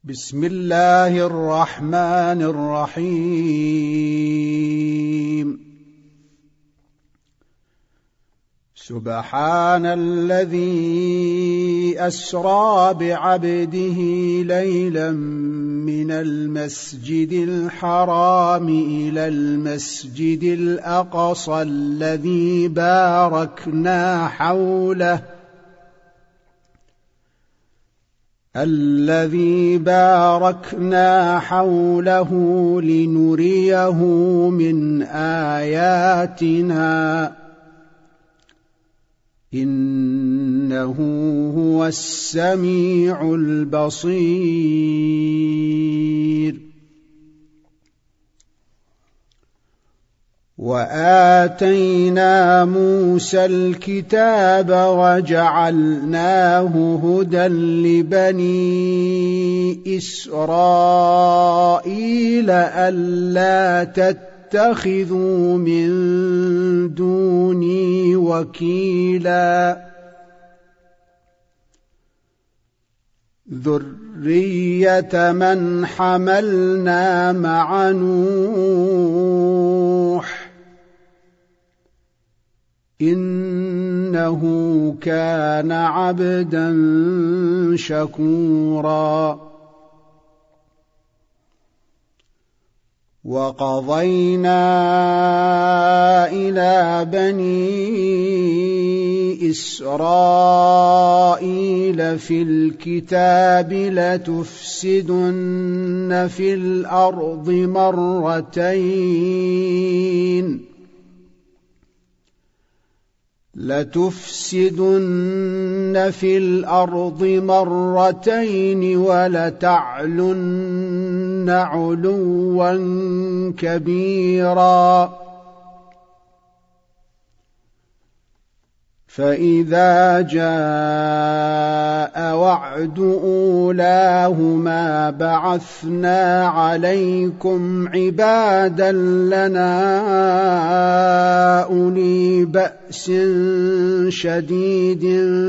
بسم الله الرحمن الرحيم. سبحان الذي أسرى بعبده ليلا من المسجد الحرام إلى المسجد الأقصى الذي باركنا حوله لنريه من آياتنا إنه هو السميع البصير. وآتينا موسى الكتاب وجعلناه هدى لبني إسرائيل ألا تتخذوا من دوني وكيلا ذرية من حملنا مع نوح إنه كان عبدا شكورا. وقضينا إلى بني إسرائيل في الكتاب لتفسدن في الأرض مرتين ولتعلن علوا كبيرا. فإذا جاء وعد أولاهما بعثنا عليكم عبادا لنا أولي بأس شديد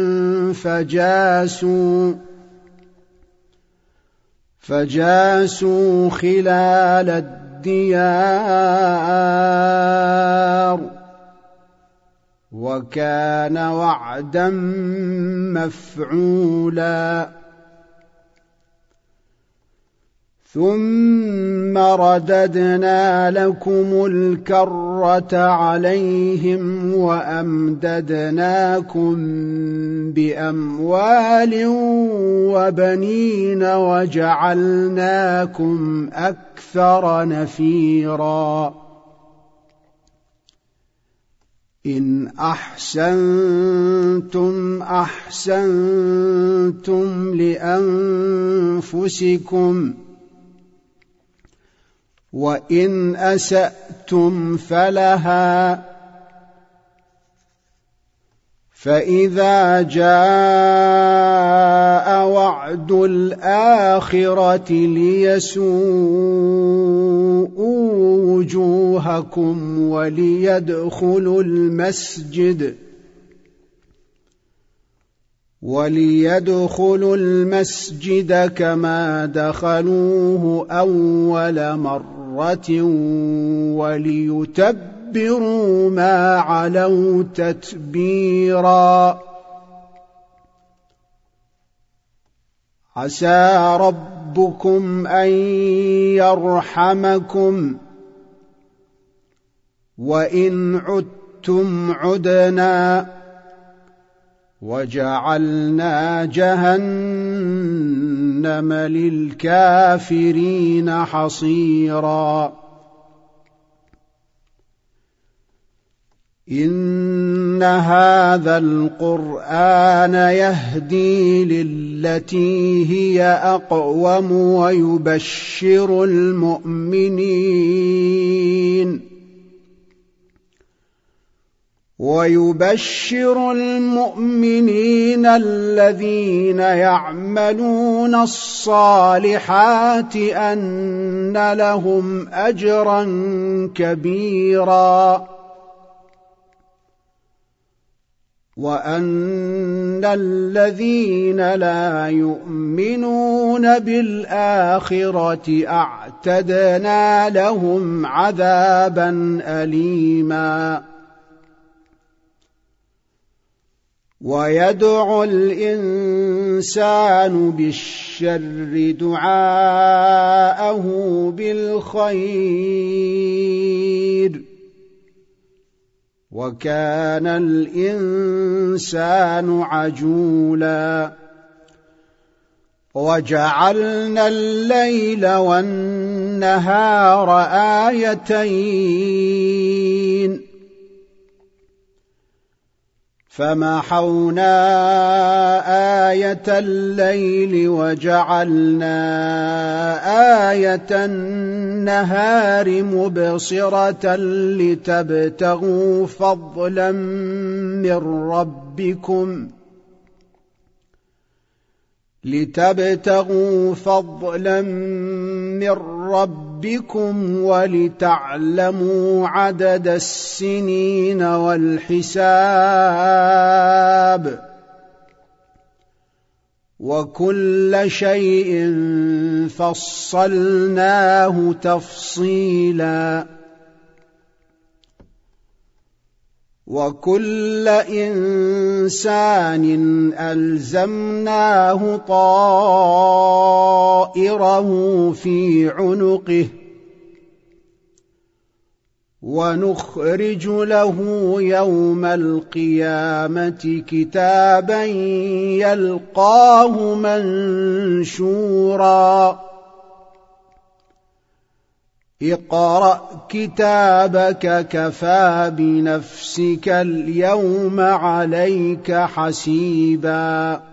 فجاسوا خلال الديار وكان وعدا مفعولا. ثم رددنا لكم الكرة عليهم وأمددناكم بأموال وبنين وجعلناكم أكثر نفيرا. إن أحسنتم أحسنتم لأنفسكم وإن أسأتم فلها. فإذا جاء وعد الآخرة ليسوءوا وجوهكم وليدخلوا المسجد كما دخلوه أول مرة وليتبروا ما علوا تتبيرا. عسى ربكم أن يرحمكم وإن عدتم عدنا وجعلنا جهنم للكافرين حصيرا. إن هذا القرآن يهدي للتي هي أقوم ويبشر المؤمنين الذين يعملون الصالحات أن لهم أجرا كبيرا. وأن الذين لا يؤمنون بالآخرة أعتدنا لهم عذابا أليما ويدعو الإنسان بالشر دعاءه بالخير وكان الإنسان عجولا وجعلنا الليل والنهار آيتين فمحونا آية الليل وجعلنا آية النهار مبصرة لتبتغوا فضلا من ربكم ولتعلموا عدد السنين والحساب وكل شيء فصلناه تفصيلا وكل إنسان ألزمناه طائره في عنقه ونخرج له يوم القيامة كتابا يلقاه منشورا اقرأ كتابك كفى بنفسك اليوم عليك حسيبا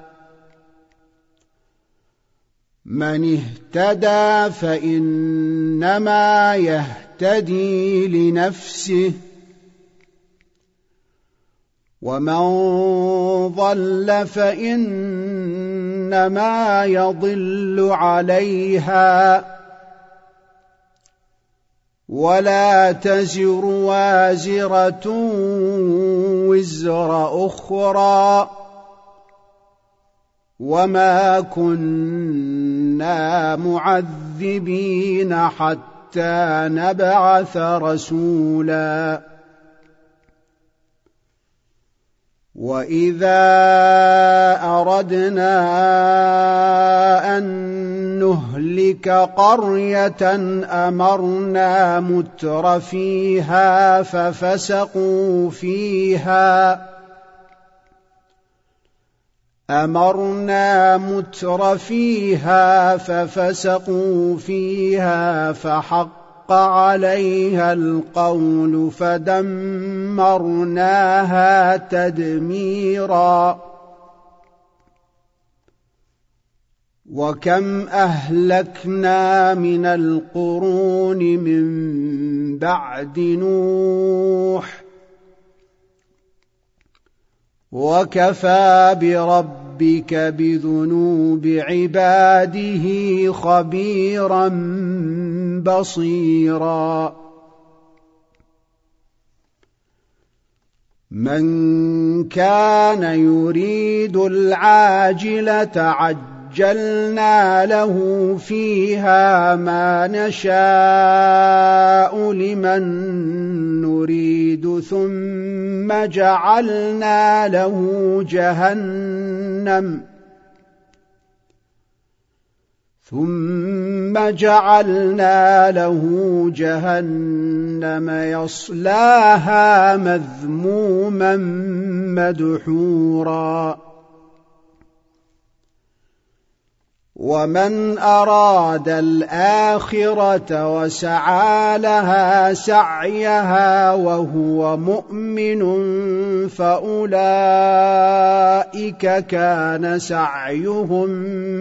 من اهتدى فإنما يهتدي لنفسه ومن ضل فإنما يضل عليها ولا تزر وازرة وزر أخرى وما كنا معذبين حتى نبعث رسولا وإذا أردنا أن نهلك قرية أمرنا متر فيها ففسقوا فيها فحق عليها القول فدمرناها تدميرا وكم أهلكنا من القرون من بعد نوح وكفى بربك بذنوب عباده خبيرا بصيرا من كان يريد العاجلة عجلنا له فيها ما نشاء لمن نريد ثم جعلنا له جهنم يصلاها مذموما مدحورا ومن أراد الآخرة وسعى لها سعيها وهو مؤمن فأولئك كان سعيهم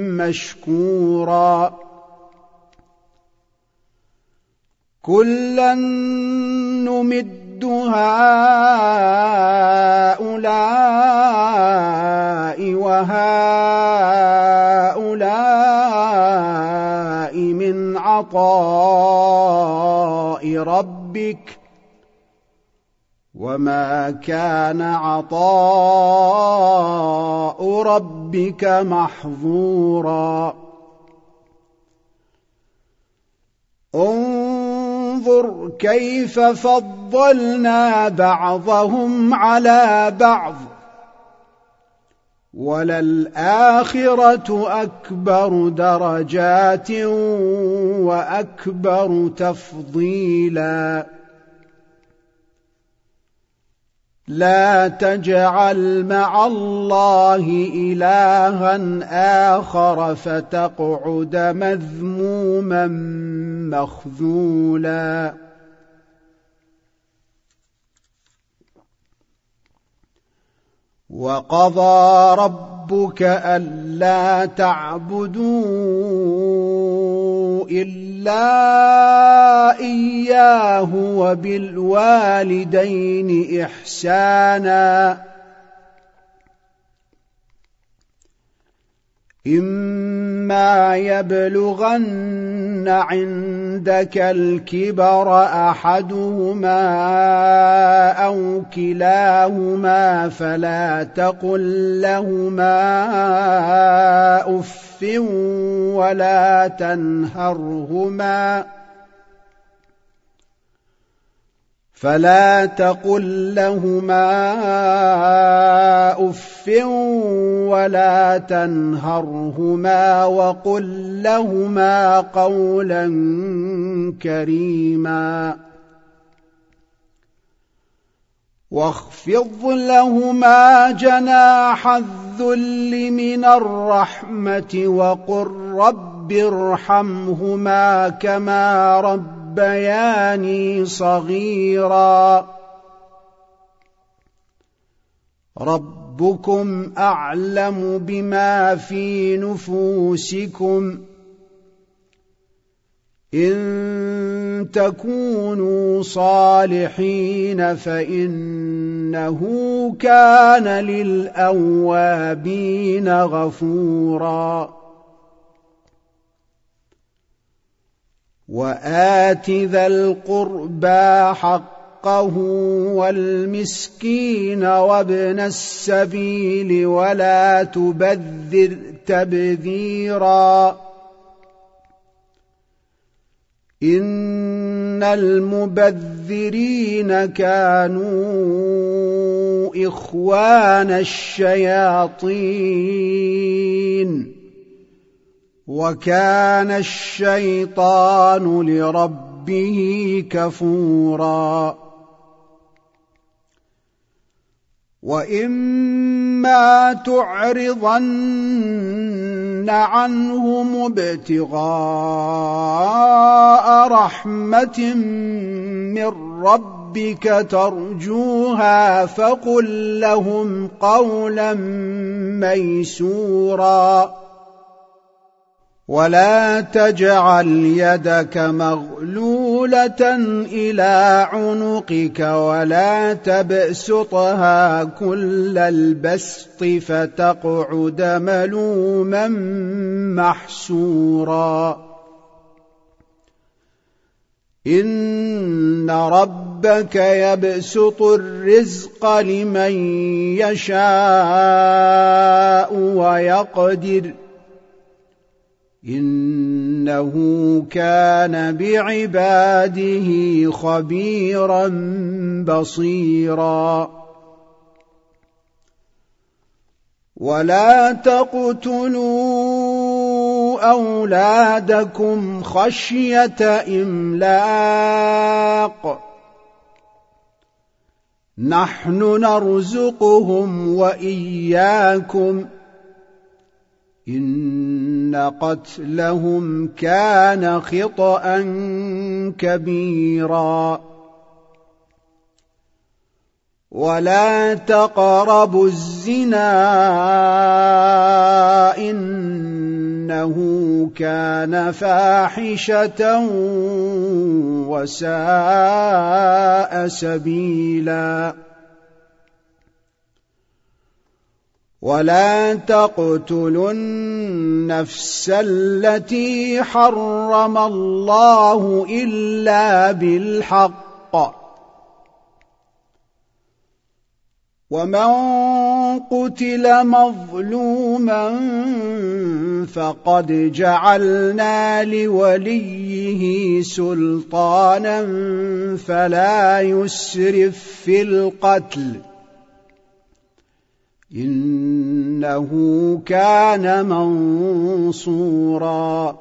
مشكورا كلا نمد هؤلاء وهؤلاء من عطاء ربك وما كان عطاء ربك محظورا انظر كيف فضلنا بعضهم على بعض وللآخرة أكبر درجات وأكبر تفضيلا لا تجعل مع الله إلها آخر فتقعد مذموما مخذولا وقضى ربك ألا تعبدوا إلا إياه وبالوالدين إحسانا إما يبلغن عندك الكبر أحدهما أو كلاهما فلا تقل لهما أف ولا تنهرهما وقل لهما قولا كريما واخفض لهما جناح الذل من الرحمة وقل رب ارحمهما كما ربياني صغيرا ربكم أعلم بما في نفوسكم إن تكونوا صالحين فإنه كان للأوابين غفورا وآت ذا القربى حقه والمسكين وابن السبيل ولا تبذر تبذيرا إن المبذرين كانوا إخوان الشياطين وكان الشيطان لربه كفورا وإما تعرضن عنهم ابتغاء رحمة من ربك ترجوها فقل لهم قولا ميسورا ولا تجعل يدك مغلولة إلى عنقك ولا تبسطها كل البسط فتقعد ملوما محسورا إن ربك يبسط الرزق لمن يشاء ويقدر إنه كان بعباده خبيرا بصيرا ولا تقتلوا أولادكم خشية إملاق نحن نرزقهم وإياكم إن قتلهم كان خطأ كبيرا ولا تقربوا الزنا إنه كان فاحشة وساء سبيلا ولا تقتلوا النفس التي حرم الله إلا بالحق ومن قتل مظلوما فقد جعلنا لوليه سلطانا فلا يسرف في القتل إنه كان منصورا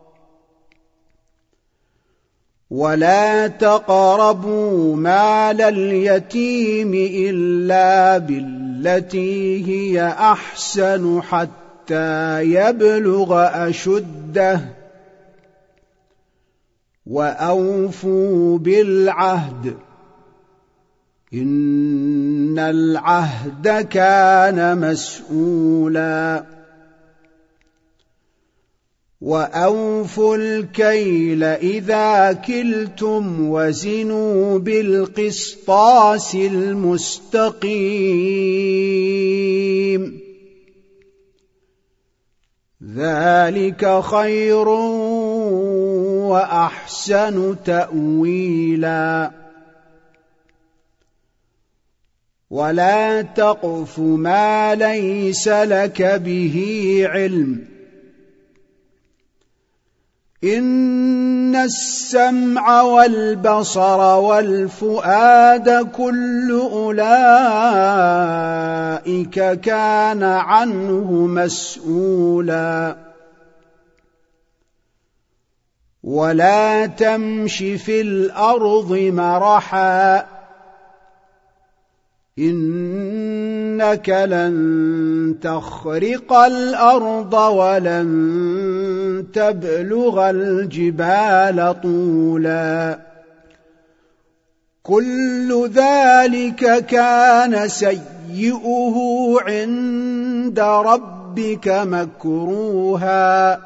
ولا تقربوا مال اليتيم إلا بالتي هي أحسن حتى يبلغ أشده وأوفوا بالعهد إن العهد كان مسؤولا وأوفوا الكيل إذا كلتم وزنوا بالقسطاس المستقيم ذلك خير وأحسن تأويلا ولا تقف ما ليس لك به علم إن السمع والبصر والفؤاد كل أولئك كان عنه مسؤولا ولا تمش في الأرض مرحا إنك لن تخرق الأرض ولن تبلغ الجبال طولا كل ذلك كان سيئه عند ربك مكروها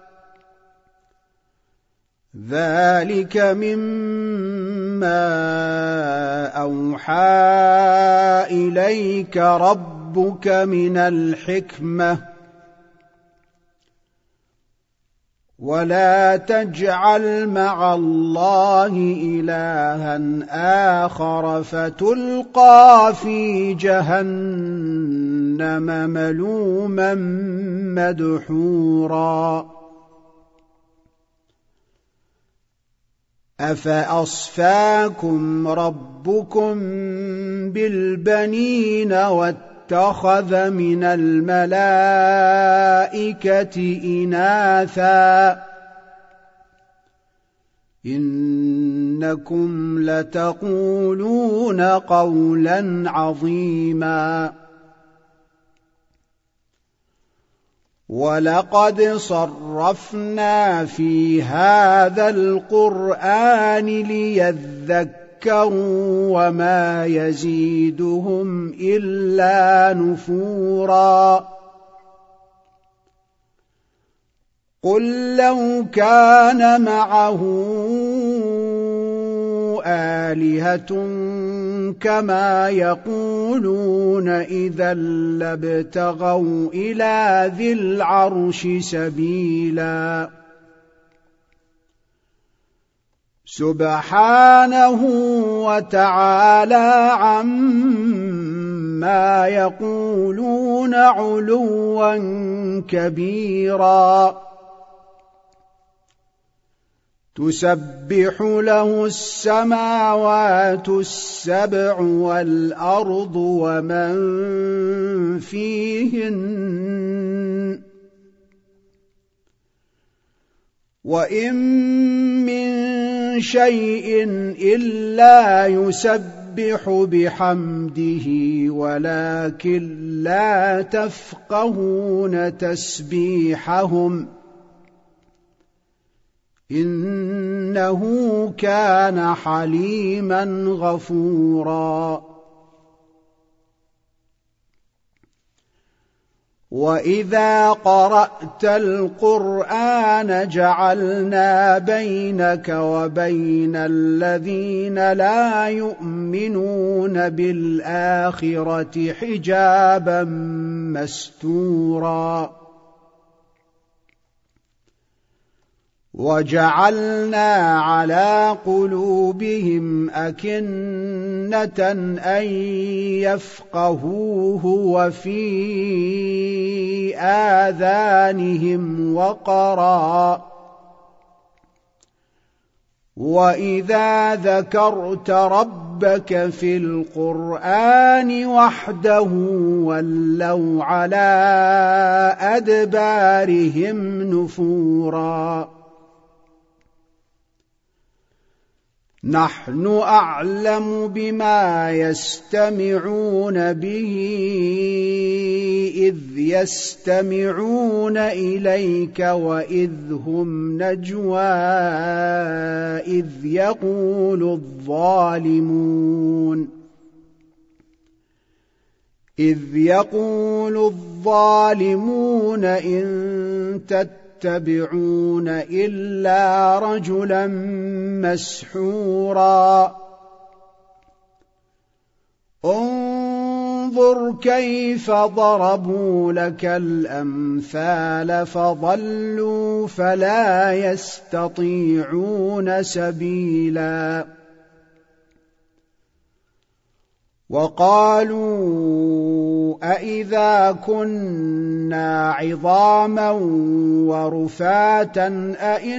ذلك مما أوحى إليك ربك من الحكمة ولا تجعل مع الله إلها آخر فتلقى في جهنم ملوما مدحورا أفأصفاكم ربكم بالبنين واتخذ من الملائكة إناثا إنكم لتقولون قولا عظيما ولقد صرفنا في هذا القرآن ليذكروا وما يزيدهم إلا نفورا قل لو كان معه آلهة كما يقولون إذا لابتغوا إلى ذي العرش سبيلا سبحانه وتعالى عما يقولون علوا كبيرا تسبح له السماوات السبع والأرض ومن فيهن وإن من شيء إلا يسبح بحمده ولكن لا تفقهون تسبيحهم إنه كان حليما غفورا وإذا قرأت القرآن جعلنا بينك وبين الذين لا يؤمنون بالآخرة حجابا مستورا وجعلنا على قلوبهم أكنة أن يفقهوه وفي آذانهم وقرا وإذا ذكرت ربك في القرآن وحده ولوا على أدبارهم نفورا نحن أعلم بما يستمعون به إذ يستمعون إليك وإذ هم نجوى إذ يقول الظالمون إن تتبعون إلا رجلا مسحورا انظر كيف ضربوا لك الأمثال فضلوا فلا يستطيعون سبيلا وقالوا أإذا كنا عظاما ورفاتا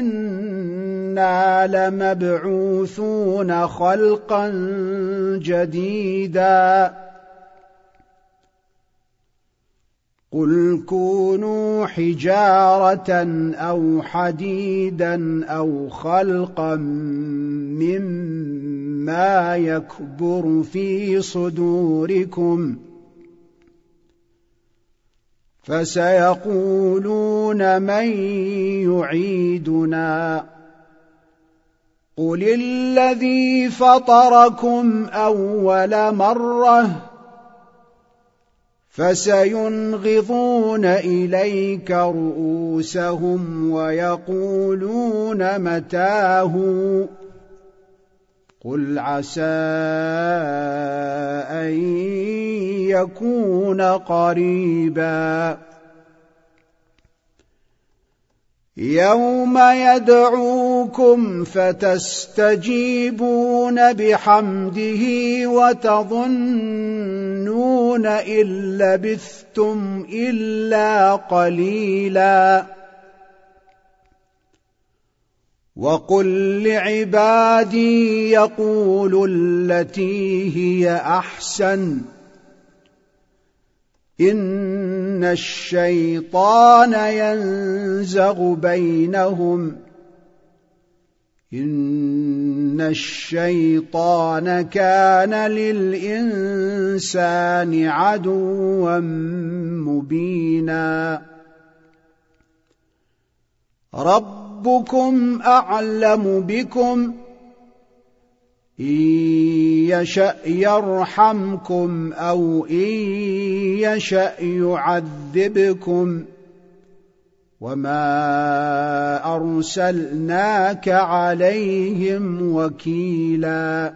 أإنا لمبعوثون خلقا جديدا قل كونوا حجارة أو حديدا أو خلقا مما يكبر في صدوركم فسيقولون من يعيدنا قل الذي فطركم أول مرة فسينغضون إليك رؤوسهم ويقولون متاه قل عسى أن يكون قريبا يوم يدعوكم فتستجيبون بحمده وتظنون إن لبثتم إلا قليلا وقل لعبادي يقولوا التي هي أحسن إن الشيطان ينزغ بينهم إن الشيطان كان للإنسان عدوا مبينا ربكم أعلم بكم إن يشأ يرحمكم أو إن يشأ يعذبكم وما أرسلناك عليهم وكيلا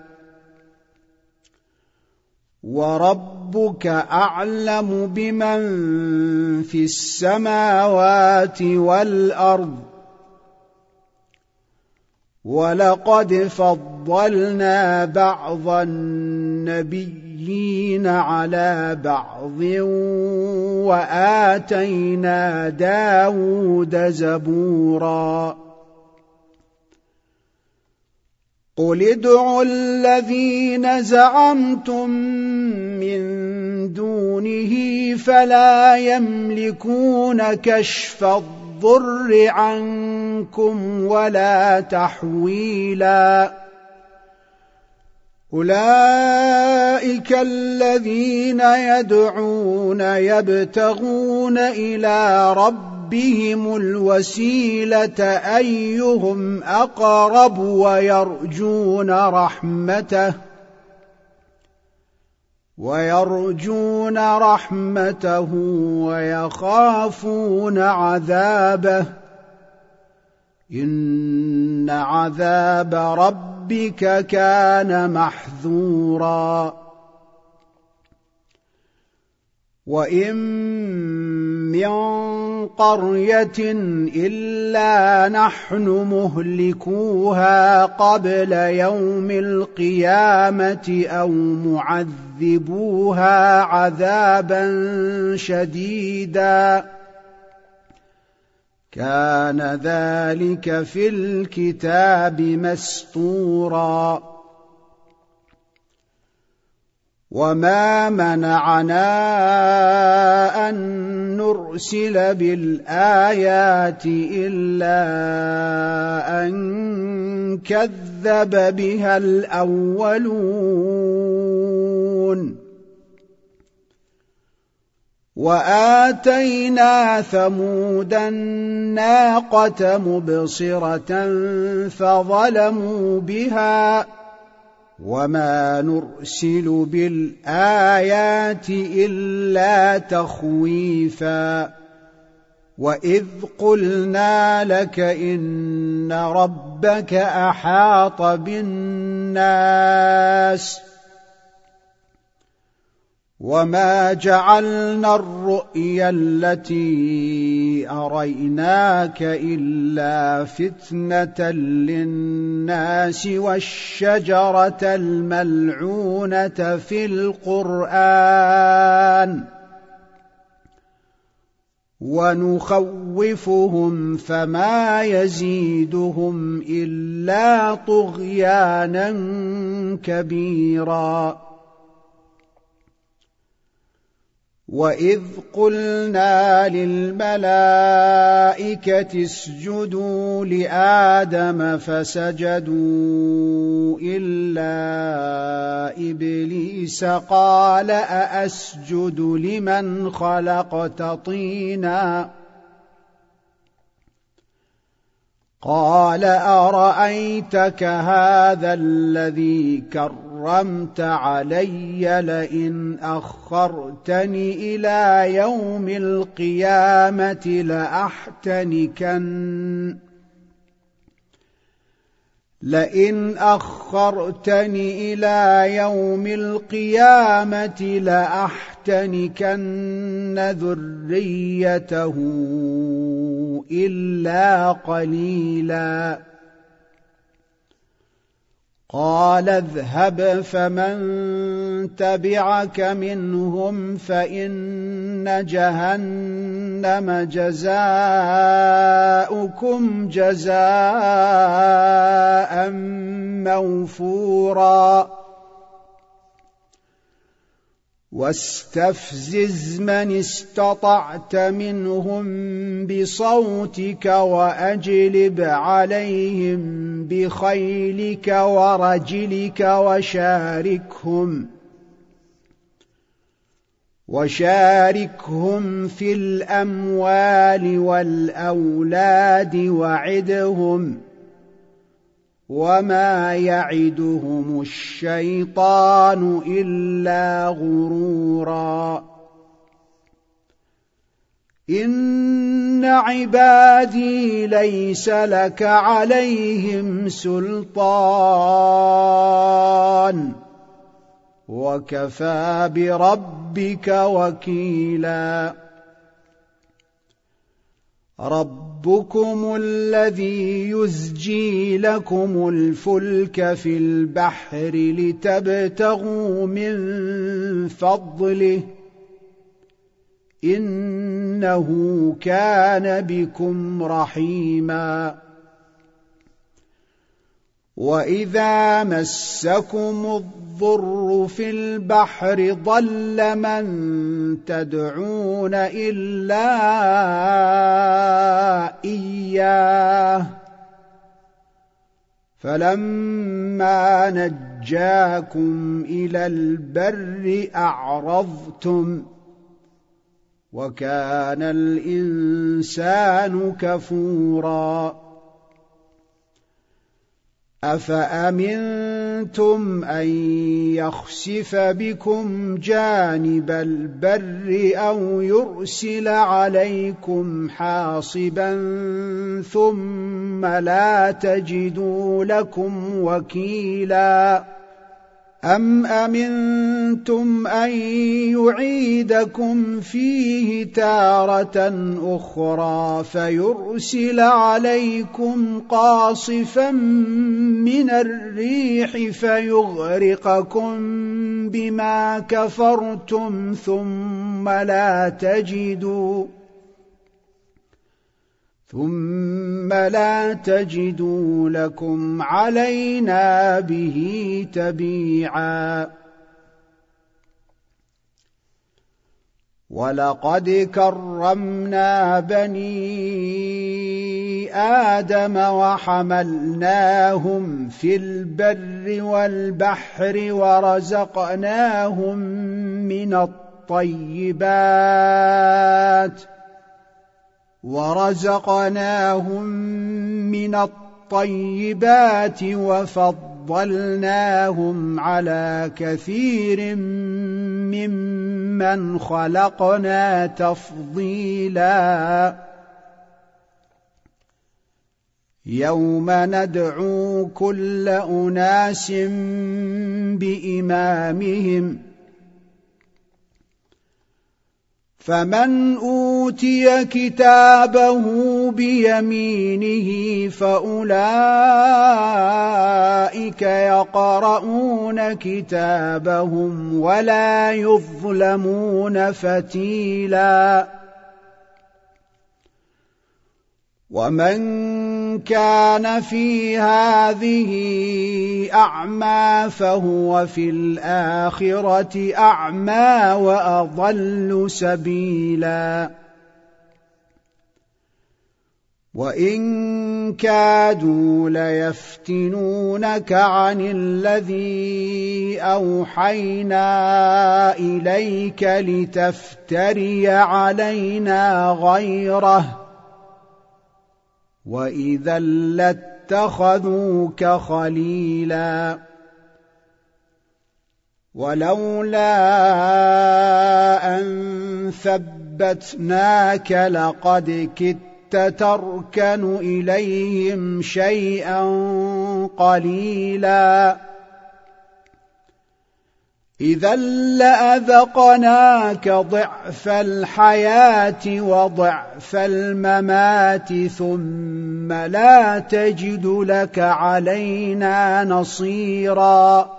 وربك أعلم بمن في السماوات والأرض ولقد فضلنا بعض النبيين على بعض وآتينا داود زبورا قل ادعوا الذين زعمتم من دونه فلا يملكون كشف الضر عنكم ولا تحويلا أولئك الذين يدعون يبتغون إلى ربهم الوسيلة أيهم أقرب ويرجون رحمته ويخافون عذابه إن عذاب ربك كان محذورا وإن من قرية إلا نحن مهلكوها قبل يوم القيامة أو معذبوها عذابا شديدا كان ذلك في الكتاب مسطورا وما منعنا أن نرسل بالآيات إلا أن كذب بها الأولون وآتينا ثمود الناقة مبصرة فظلموا بها وما نرسل بالآيات إلا تخويفا وإذ قلنا لك إن ربك أحاط بالناس وما جعلنا الرؤيا التي أريناك إلا فتنة للناس والشجرة الملعونة في القرآن ونخوفهم فما يزيدهم إلا طغيانا كبيرا وإذ قلنا للملائكة اسجدوا لآدم فسجدوا إلا إبليس قال أأسجد لمن خلقت طينا قال أرأيتك هذا الذي كرمت علي لئن أخرتني إلى يوم القيامة لأحتنكن ذريته إلا قليلا قال اذهب فمن تبعك منهم فإن جهنم جزاؤكم جزاء موفورا واستفزز من استطعت منهم بصوتك وأجلب عليهم بخيلك ورجلك وشاركهم في الأموال والأولاد وعدهم وما يعدهم الشيطان إلا غرورا إن عبادي ليس لك عليهم سلطان وكفى بربك وكيلا ربكم الذي يزجي لكم الفلك في البحر لتبتغوا من فضله إنه كان بكم رحيما وإذا مسكم الضر في البحر ضل من تدعون إلا إياه فلما نجاكم إلى البر أعرضتم وكان الإنسان كفورا أفأمنتم أن يخسف بكم جانب البر أو يرسل عليكم حاصبا ثم لا تجدوا لكم وكيلا أم أمنتم أن يعيدكم فيه تارة أخرى فيرسل عليكم قاصفا من الريح فيغرقكم بما كفرتم ثم لا تجدوا لكم علينا به تبيعا ولقد كرمنا بني آدم وحملناهم في البر والبحر ورزقناهم من الطيبات وفضلناهم على كثير ممن خلقنا تفضيلا يوم ندعو كل أناس بإمامهم فمن أوتي كتابه بيمينه فأولئك يقرؤون كتابهم ولا يظلمون فتيلا ومن كان في هذه أعمى فهو في الآخرة أعمى وأضل سبيلا وإن كادوا ليفتنونك عن الذي أوحينا إليك لتفتري علينا غيره وإذا لاتخذوك خليلا ولولا أن ثبتناك لقد كدت تركن إليهم شيئا قليلا إذا لأذقناك ضعف الحياة وضعف الممات ثم لا تجد لك علينا نصيرا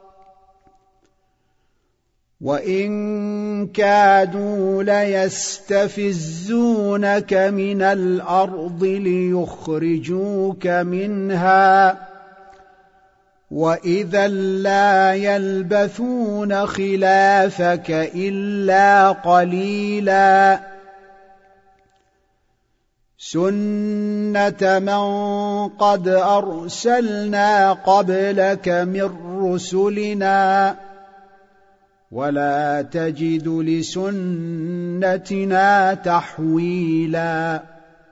وإن كادوا ليستفزونك من الأرض ليخرجوك منها وإذا لا يلبثون خلافك إلا قليلا سنة من قد أرسلنا قبلك من رسلنا ولا تجد لسنتنا تحويلا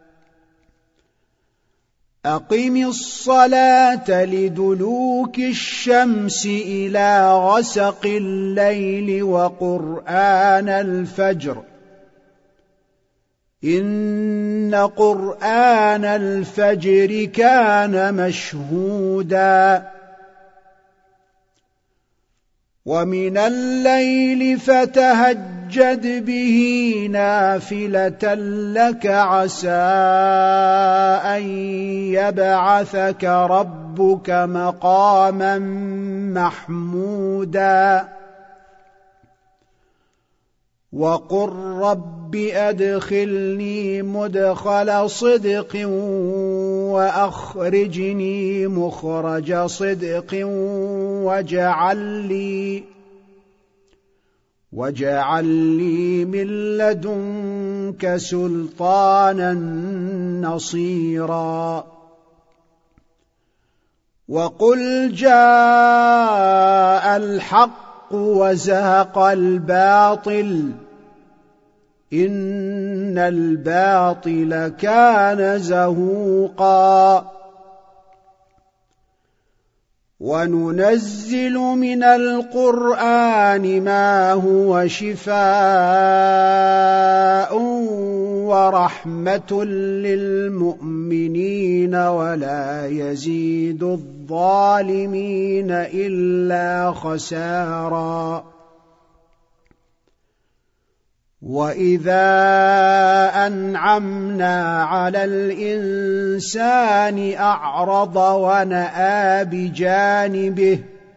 أقم الصلاة لدلوك الشمس إلى غسق الليل وقرآن الفجر إن قرآن الفجر كان مشهودا ومن الليل فتهجد به نافلة لك عسى أن يبعثك ربك مقاما محمودا وقل رب أدخلني مدخل صدق وأخرجني مخرج صدق واجعل لي من لدنك سلطانا نصيرا وقل جاء الحق وزهق الباطل إن الباطل كان زهوقا وننزل من القرآن ما هو شفاء ورحمة للمؤمنين ولا يزيد الظالمين إلا خسارا. وإذا أنعمنا على الإنسان أعرض ونأى بجانبه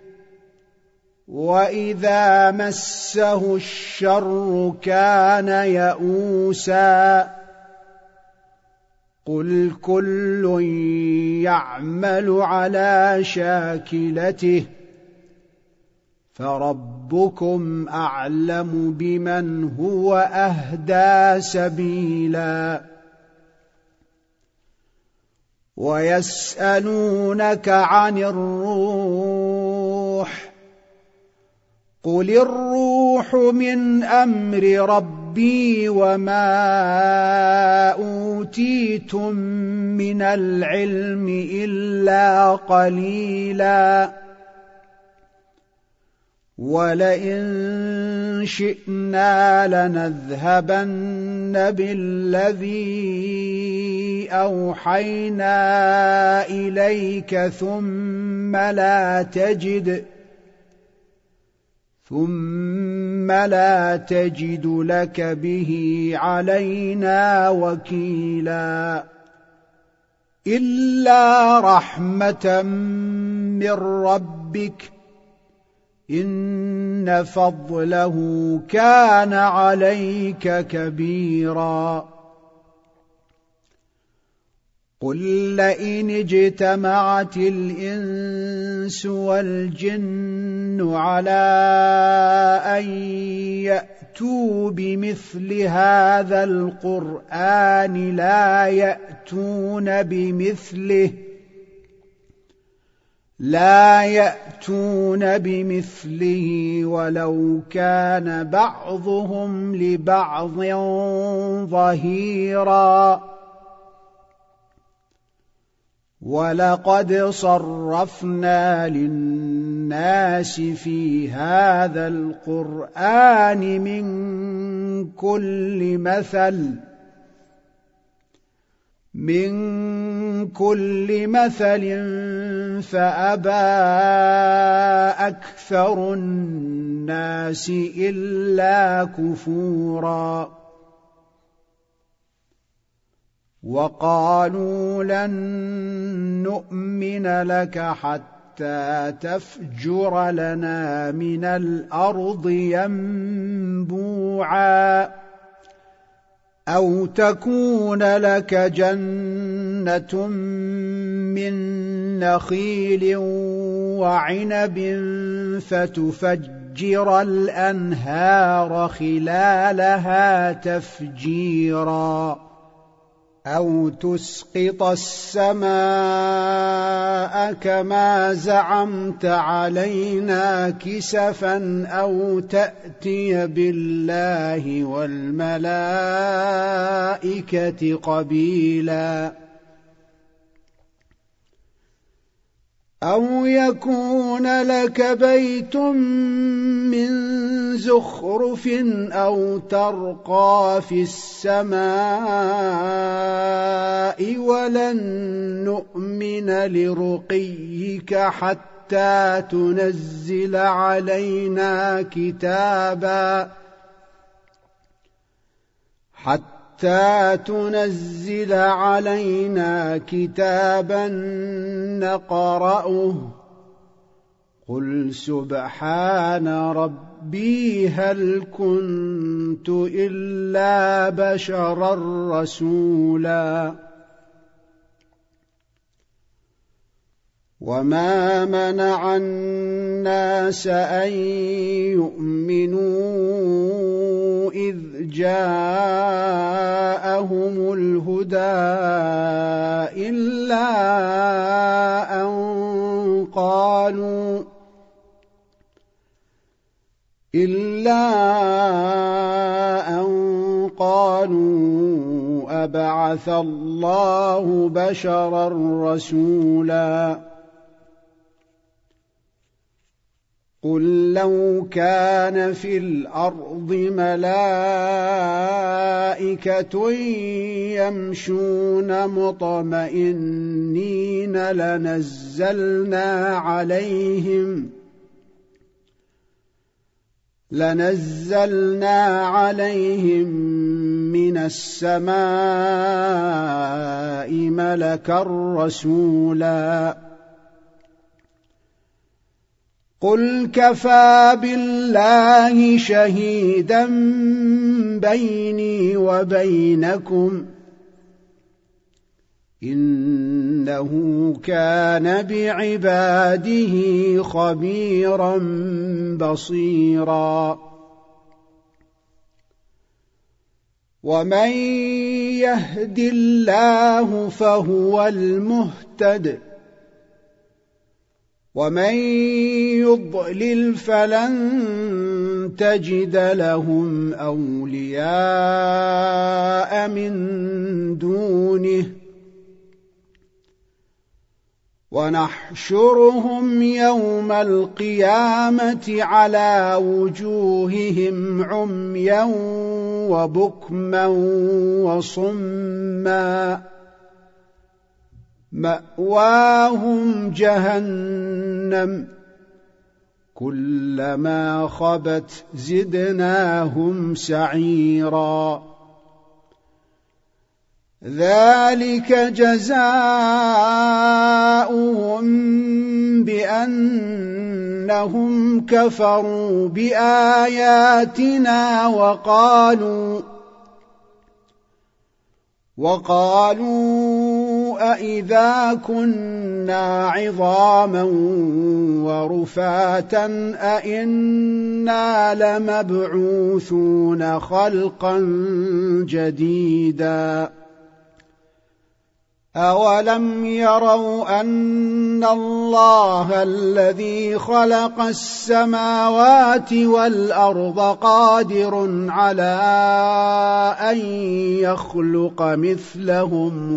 وإذا مسه الشر كان يئوسا. قل كل يعمل على شاكلته فربكم أعلم بمن هو أهدى سبيلا. ويسألونك عن الروح قل الروح من أمر ربي وما أوتيتم من العلم إلا قليلا. ولئن شئنا لنذهبن بالذي أوحينا إليك ثم لا تجد لك به علينا وكيلا. إلا رحمة من ربك إن فضله كان عليك كبيرا. قل لئن اجتمعت الإنس والجن على أن يأتوا بمثل هذا القرآن لا يأتون بمثله ولو كان بعضهم لبعض ظهيرا. ولقد صرفنا للناس في هذا القرآن من كل مثل فأبى أكثر الناس إلا كفورا. وقالوا لن نؤمن لك حتى تفجر لنا من الأرض ينبوعا أو تكون لك جنة من نخيل وعنب فتفجر الأنهار خلالها تفجيرا أو تسقط السماء كما زعمت علينا كسفا أو تأتي بالله والملائكة قبيلا أو يكون لك بيت من زخرف أو ترقى في السماء ولن نؤمن لرقيك حتى تنزل علينا كتابا نقرأه قل سبحان ربي هل كنت إلا بشرا رسولا. وما منع الناس أن يؤمنوا إذ جاءهم الهدى إلا أن قالوا أبعث الله بشرا رسولا. قل لو كان في الأرض ملائكة يمشون مطمئنين لنزلنا عليهم من السماء ملكا رسولا قل كفى بالله شهيدا بيني وبينكم إنه كان بعباده خبيرا بصيرا ومن يهد الله فهو المهتد ومن يضلل فلن تجد لهم أولياء من دونه ونحشرهم يوم القيامة على وجوههم عميا وبكما وصما مأواهم جهنم كلما خبت زدناهم سعيرا ذلك جزاؤهم بأنهم كفروا بآياتنا وقالوا أإذا كنا عظاما ورفاتا أإنا لمبعوثون خلقا جديدا أولم يروا أن الله الذي خلق السماوات والأرض قادر على أن يخلق مثلهم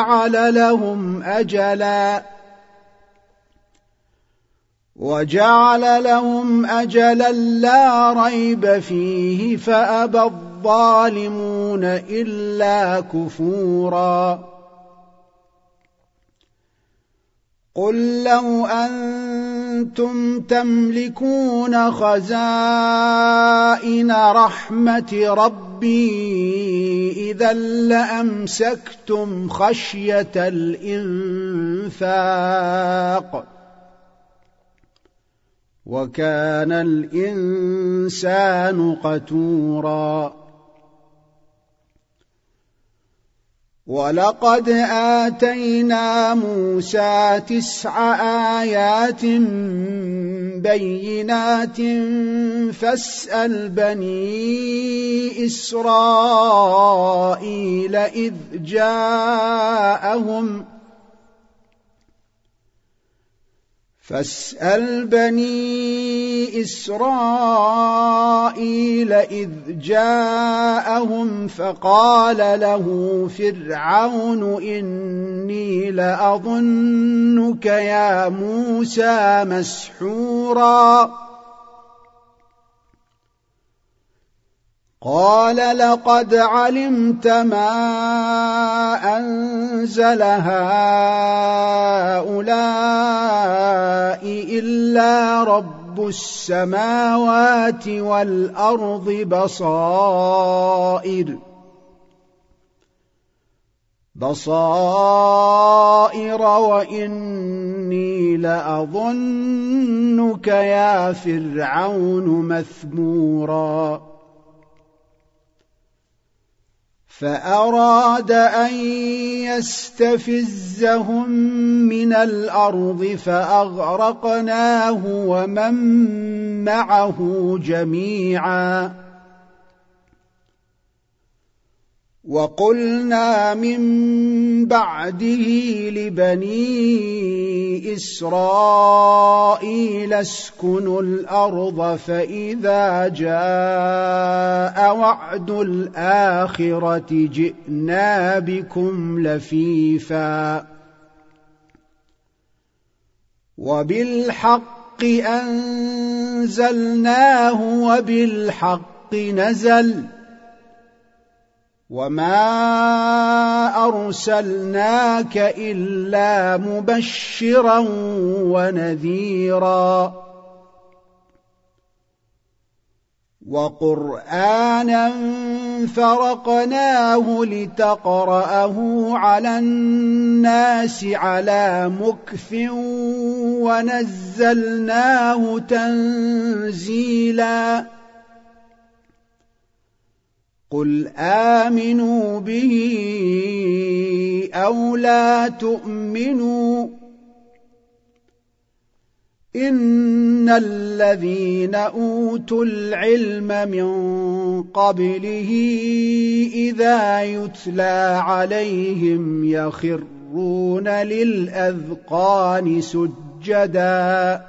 وجعل لهم أجلا لا ريب فيه فأبى الظالمون إلا كفورا قل لو أنتم تملكون خزائن رحمة ربي إذا لأمسكتم خشية الإنفاق وكان الإنسان قتورا ولقد آتينا موسى 9 آيات بينات فاسأل بني إسرائيل إذ جاءهم فقال له فرعون إني لأظنك يا موسى مسحورا قال لقد علمت ما أنزل هؤلاء إلا رب السماوات والأرض بصائر وإني لأظنك يا فرعون مثبورا فأراد أن يستفزهم من الأرض فأغرقناه ومن معه جميعا وقلنا من بعده لبني إسرائيل اسكنوا الأرض فإذا جاء وعد الآخرة جئنا بكم لفيفا وبالحق أنزلناه وبالحق نزل وما أرسلناك إلا مبشرا ونذيرا وقرآنا فرقناه لتقرأه على الناس على مكث ونزلناه تنزيلا قل آمنوا به أو لا تؤمنوا إن الذين أوتوا العلم من قبله إذا يتلى عليهم يخرون للأذقان سجدا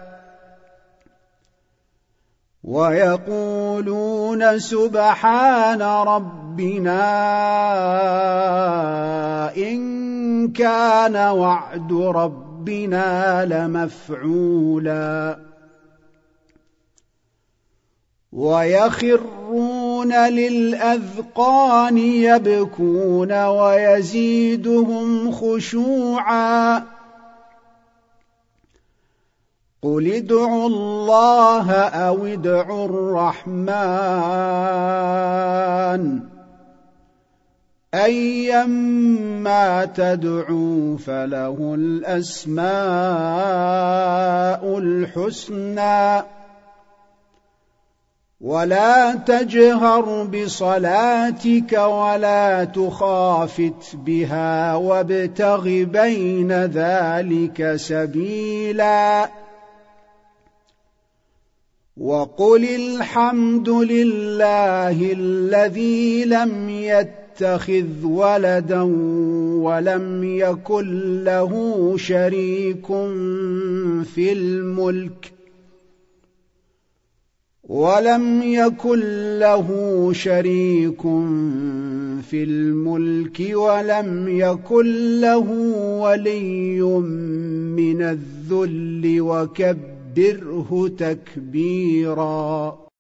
ويقولون سبحان ربنا إن كان وعد ربنا لمفعولا ويخرون للأذقان يبكون ويزيدهم خشوعا قل ادعوا الله أو ادعوا الرحمن أيما تدعوا فله الأسماء الحسنى ولا تجهر بصلاتك ولا تخافت بها وابتغ بين ذلك سبيلا وقل الحمد لله الذي لم يتخذ ولدا ولم يكن له شريك في الملك ولم يكن له ولي من الذل وكبره تكبيرا.